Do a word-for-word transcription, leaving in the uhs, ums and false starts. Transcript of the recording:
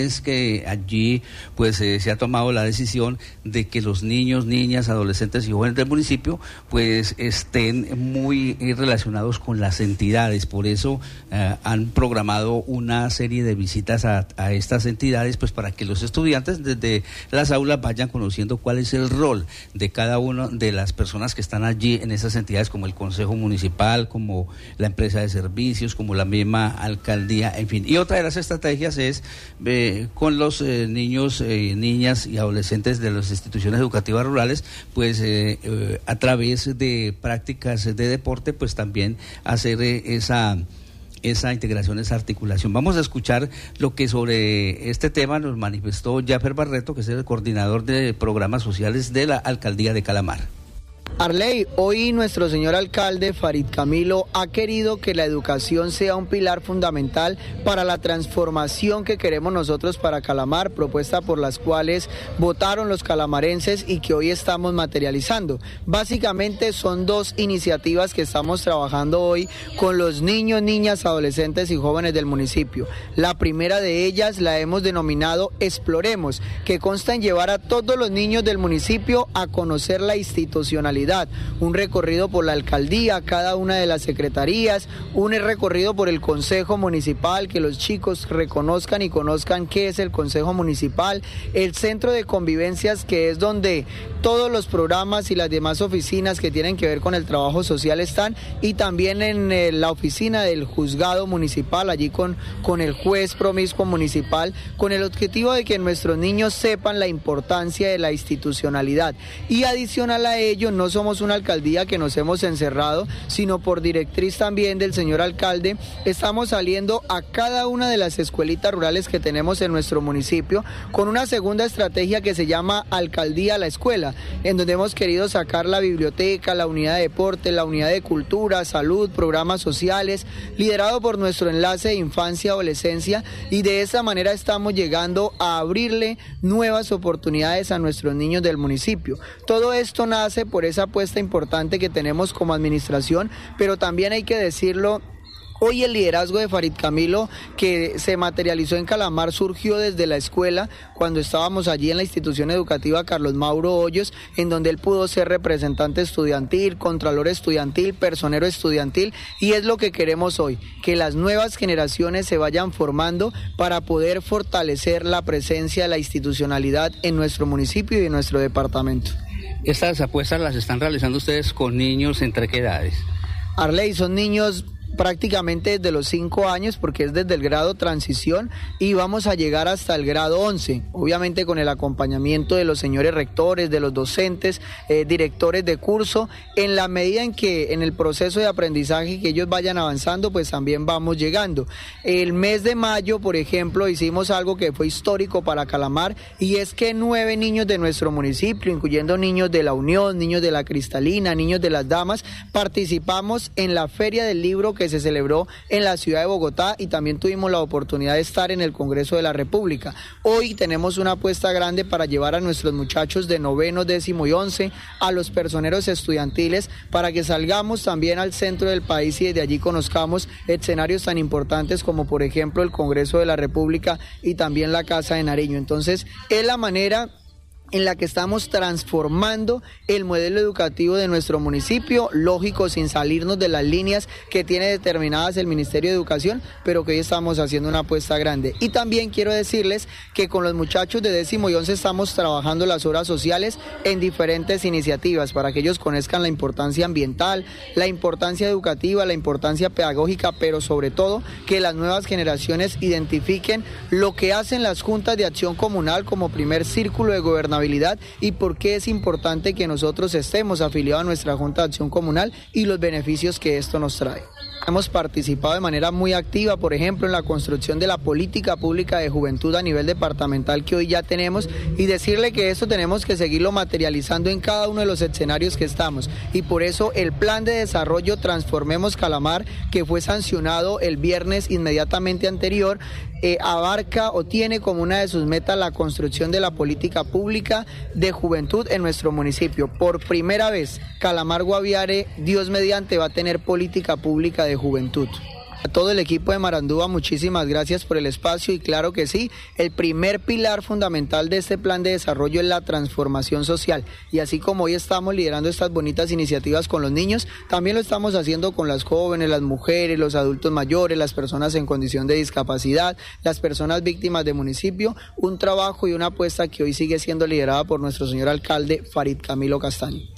es que allí pues eh, se ha tomado la decisión de que los niños, niñas, adolescentes y jóvenes del municipio pues estén muy relacionados con las entidades. Por eso eh, han programado una serie de visitas a, a estas entidades pues para que los estudiantes desde las aulas vayan conociendo cuál es el rol de cada una de las personas que están allí en esas entidades, como el Consejo Municipal, como la empresa de servicios, como la misma alcaldía, en fin. Y otra de las estrategias es eh, con los eh, niños, eh, niñas y adolescentes de las instituciones educativas rurales, pues eh, eh, a través de prácticas de deporte, pues también hacer eh, esa... esa integración, esa articulación. Vamos a escuchar lo que sobre este tema nos manifestó Jaffer Barreto, que es el coordinador de programas sociales de la Alcaldía de Calamar. Arley, hoy nuestro señor alcalde Farid Camilo ha querido que la educación sea un pilar fundamental para la transformación que queremos nosotros para Calamar, propuesta por las cuales votaron los calamarenses y que hoy estamos materializando. Básicamente son dos iniciativas que estamos trabajando hoy con los niños, niñas, adolescentes y jóvenes del municipio. La primera de ellas la hemos denominado Exploremos, que consta en llevar a todos los niños del municipio a conocer la institucionalidad. Un recorrido por la alcaldía, cada una de las secretarías, un recorrido por el Consejo Municipal, que los chicos reconozcan y conozcan qué es el Consejo Municipal, el centro de convivencias, que es donde todos los programas y las demás oficinas que tienen que ver con el trabajo social están, y también en eh, la oficina del juzgado municipal, allí con, con el juez promiscuo municipal, con el objetivo de que nuestros niños sepan la importancia de la institucionalidad. Y adicional a ello, no somos una alcaldía que nos hemos encerrado, sino por directriz también del señor alcalde, estamos saliendo a cada una de las escuelitas rurales que tenemos en nuestro municipio con una segunda estrategia que se llama Alcaldía a la Escuela, en donde hemos querido sacar la biblioteca, la unidad de deporte, la unidad de cultura, salud, programas sociales, liderado por nuestro enlace de infancia y adolescencia, y de esa manera estamos llegando a abrirle nuevas oportunidades a nuestros niños del municipio. Todo esto nace por esa apuesta importante que tenemos como administración, pero también hay que decirlo, hoy el liderazgo de Farid Camilo, que se materializó en Calamar, surgió desde la escuela, cuando estábamos allí en la institución educativa Carlos Mauro Hoyos, en donde él pudo ser representante estudiantil, contralor estudiantil, personero estudiantil, y es lo que queremos hoy, que las nuevas generaciones se vayan formando para poder fortalecer la presencia de la institucionalidad en nuestro municipio y en nuestro departamento. Estas apuestas las están realizando ustedes con niños entre qué edades. Arley, son niños prácticamente desde los cinco años, porque es desde el grado transición, y vamos a llegar hasta el grado once, obviamente con el acompañamiento de los señores rectores, de los docentes, eh, directores de curso, en la medida en que en el proceso de aprendizaje que ellos vayan avanzando, pues también vamos llegando. El mes de mayo, por ejemplo, hicimos algo que fue histórico para Calamar, y es que nueve niños de nuestro municipio, incluyendo niños de la Unión, niños de la Cristalina, niños de las Damas, participamos en la Feria del Libro que se celebró en la ciudad de Bogotá, y también tuvimos la oportunidad de estar en el Congreso de la República. Hoy tenemos una apuesta grande para llevar a nuestros muchachos de noveno, décimo y once, a los personeros estudiantiles, para que salgamos también al centro del país y desde allí conozcamos escenarios tan importantes como por ejemplo el Congreso de la República y también la Casa de Nariño. Entonces es la manera en la que estamos transformando el modelo educativo de nuestro municipio, lógico, sin salirnos de las líneas que tiene determinadas el Ministerio de Educación, pero que hoy estamos haciendo una apuesta grande. Y también quiero decirles que con los muchachos de décimo y once estamos trabajando las horas sociales en diferentes iniciativas para que ellos conozcan la importancia ambiental, la importancia educativa, la importancia pedagógica, pero sobre todo que las nuevas generaciones identifiquen lo que hacen las juntas de acción comunal como primer círculo de gobernabilidad y por qué es importante que nosotros estemos afiliados a nuestra Junta de Acción Comunal y los beneficios que esto nos trae. Hemos participado de manera muy activa, por ejemplo, en la construcción de la política pública de juventud a nivel departamental que hoy ya tenemos, y decirle que esto tenemos que seguirlo materializando en cada uno de los escenarios que estamos, y por eso el plan de desarrollo Transformemos Calamar, que fue sancionado el viernes inmediatamente anterior, Eh, abarca o tiene como una de sus metas la construcción de la política pública de juventud en nuestro municipio. Por primera vez, Calamar Guaviare, Dios mediante, va a tener política pública de juventud. A todo el equipo de Marandúa, muchísimas gracias por el espacio y claro que sí, el primer pilar fundamental de este plan de desarrollo es la transformación social y así como hoy estamos liderando estas bonitas iniciativas con los niños, también lo estamos haciendo con las jóvenes, las mujeres, los adultos mayores, las personas en condición de discapacidad, las personas víctimas de municipio, un trabajo y una apuesta que hoy sigue siendo liderada por nuestro señor alcalde Farid Camilo Castaño.